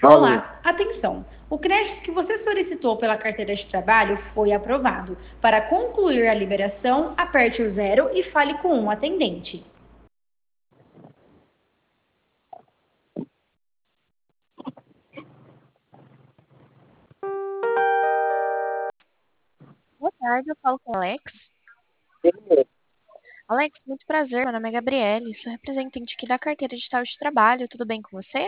Alô. Olá, atenção! O crédito que você solicitou pela carteira de trabalho foi aprovado. Para concluir a liberação, aperte o zero e fale com um atendente. Boa tarde, eu falo com o Alex. Alex, muito prazer, meu nome é Gabriele, sou representante aqui da carteira digital de trabalho, tudo bem com você?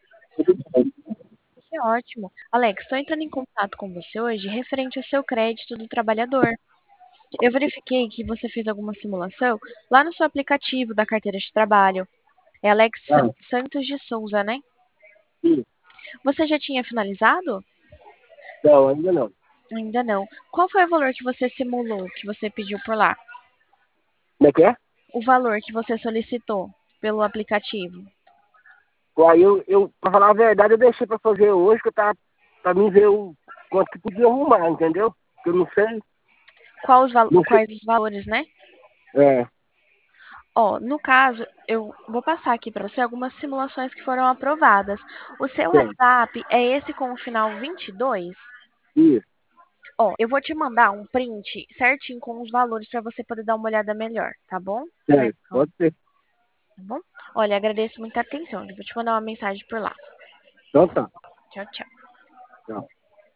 Que ótimo. Alex, estou entrando em contato com você hoje referente ao seu crédito do trabalhador. Eu verifiquei que você fez alguma simulação lá no seu aplicativo da carteira de trabalho. É Alex Ah, Santos de Souza, né? sim. Você já tinha finalizado? Não, ainda não. Ainda não. Qual foi o valor que você simulou, que você pediu por lá? Como é que é? O valor que você solicitou pelo aplicativo? Pô, aí pra falar a verdade, eu deixei pra fazer hoje, que eu tava pra mim ver o quanto que podia arrumar, entendeu? Que eu não sei. Não sei. Quais os valores, né? É, Ó, no caso, eu vou passar aqui para você algumas simulações que foram aprovadas. O seu é. WhatsApp é esse com o final 22? Isso. Ó, eu vou te mandar um print certinho com os valores para você poder dar uma olhada melhor, tá bom? É, pode ser. Tá bom? Olha, agradeço muita atenção. Eu vou te mandar uma mensagem por lá. Então tá. Tchau, tchau. Tchau.